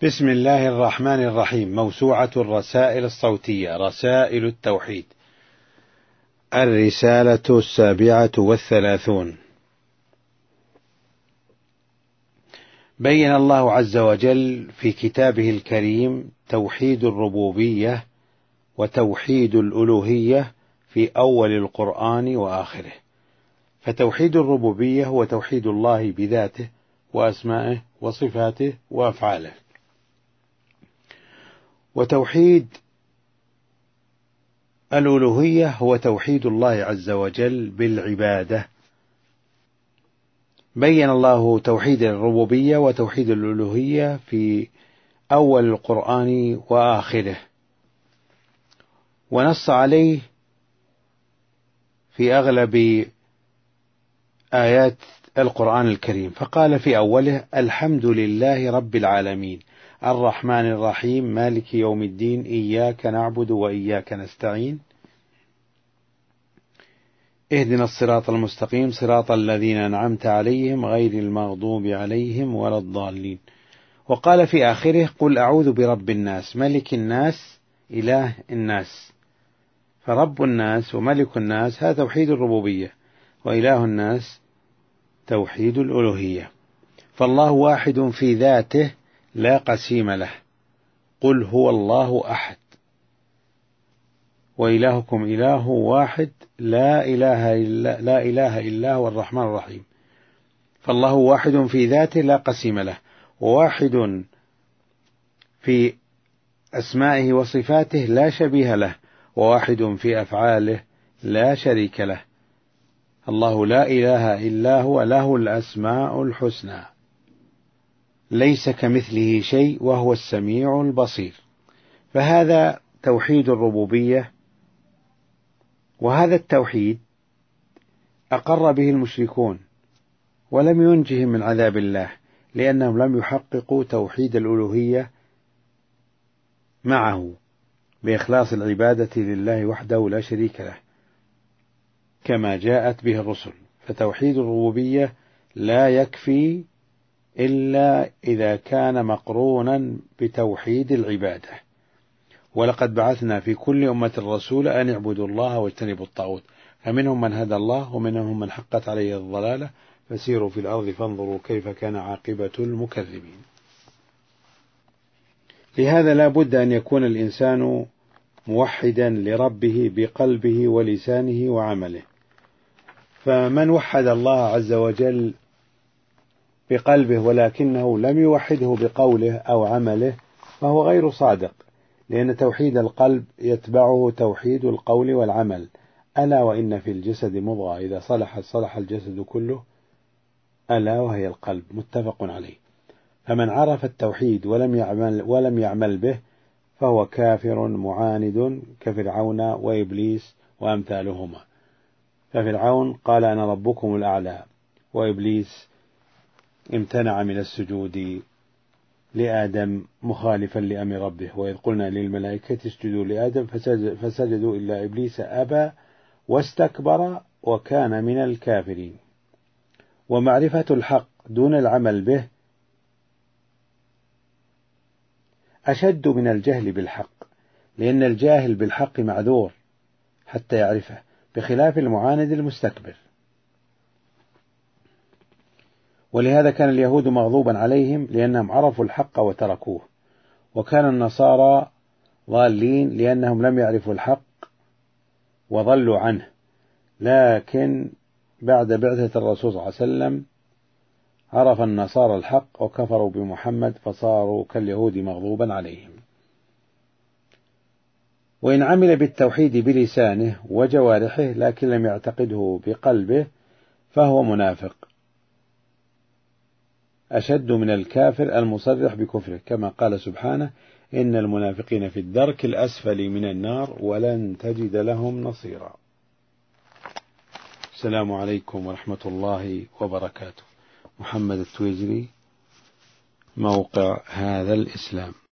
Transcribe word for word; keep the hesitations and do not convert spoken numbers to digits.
بسم الله الرحمن الرحيم. موسوعة الرسائل الصوتية، رسائل التوحيد، الرسالة السابعة والثلاثون. بين الله عز وجل في كتابه الكريم توحيد الربوبية وتوحيد الألوهية في أول القرآن وآخره. فتوحيد الربوبية هو توحيد الله بذاته وأسمائه وصفاته وأفعاله، وتوحيد الألوهية هو توحيد الله عز وجل بالعبادة. بين الله توحيد الربوبية وتوحيد الألوهية في أول القرآن وآخره، ونص عليه في أغلب آيات القرآن الكريم، فقال في أوله: الحمد لله رب العالمين الرحمن الرحيم مالك يوم الدين إياك نعبد وإياك نستعين اهدنا الصراط المستقيم صراط الذين أنعمت عليهم غير المغضوب عليهم ولا الضالين. وقال في آخره: قل أعوذ برب الناس ملك الناس إله الناس. فرب الناس وملك الناس هذا توحيد الربوبية، وإله الناس توحيد الألوهية. فالله واحد في ذاته لا قسيم له. قل هو الله أحد وإلهكم إله واحد لا إله إلا, لا إله إلا هو الرحمن الرحيم. فالله واحد في ذاته لا قسيم له، وواحد في أسمائه وصفاته لا شبيه له، وواحد في أفعاله لا شريك له. الله لا إله إلا هو له الأسماء الحسنى ليس كمثله شيء وهو السميع البصير. فهذا توحيد الربوبية، وهذا التوحيد أقر به المشركون ولم ينجهم من عذاب الله، لأنهم لم يحققوا توحيد الألوهية معه بإخلاص العبادة لله وحده لا شريك له كما جاءت به الرسل. فتوحيد الربوبية لا يكفي إلا إذا كان مقرونا بتوحيد العبادة. ولقد بعثنا في كل أمة رسولا أن اعبدوا الله واجتنبوا الطاغوت، فمنهم من هدى الله ومنهم من حقت عليه الضلالة، فسيروا في الأرض فانظروا كيف كان عاقبة المكذبين. لهذا لا بد أن يكون الإنسان موحدا لربه بقلبه ولسانه وعمله. فمن وحد الله عز وجل بقلبه ولكنه لم يوحده بقوله أو عمله فهو غير صادق، لأن توحيد القلب يتبعه توحيد القول والعمل. ألا وإن في الجسد مضغة إذا صلحت صلح الجسد كله، ألا وهي القلب، متفق عليه. فمن عرف التوحيد ولم يعمل, ولم يعمل به فهو كافر معاند كفرعون وإبليس وأمثالهما. ففرعون قال أنا ربكم الأعلى، وإبليس امتنع من السجود لآدم مخالفا لأمر ربه، وإذ قلنا للملائكة اسجدوا لآدم فسجدوا إلا إبليس أبى واستكبر وكان من الكافرين. ومعرفة الحق دون العمل به أشد من الجهل بالحق، لأن الجاهل بالحق معذور حتى يعرفه، بخلاف المعاند المستكبر. ولهذا كان اليهود مغضوبا عليهم لأنهم عرفوا الحق وتركوه، وكان النصارى ضالين لأنهم لم يعرفوا الحق وضلوا عنه. لكن بعد بعثة الرسول صلى الله عليه وسلم عرف النصارى الحق وكفروا بمحمد فصاروا كاليهود مغضوبا عليهم. وإن عمل بالتوحيد بلسانه وجوارحه لكن لم يعتقده بقلبه فهو منافق أشد من الكافر المصرح بكفره، كما قال سبحانه: إن المنافقين في الدرك الأسفل من النار ولن تجد لهم نصيرا. السلام عليكم ورحمة الله وبركاته. محمد التويجري، موقع هذا الإسلام.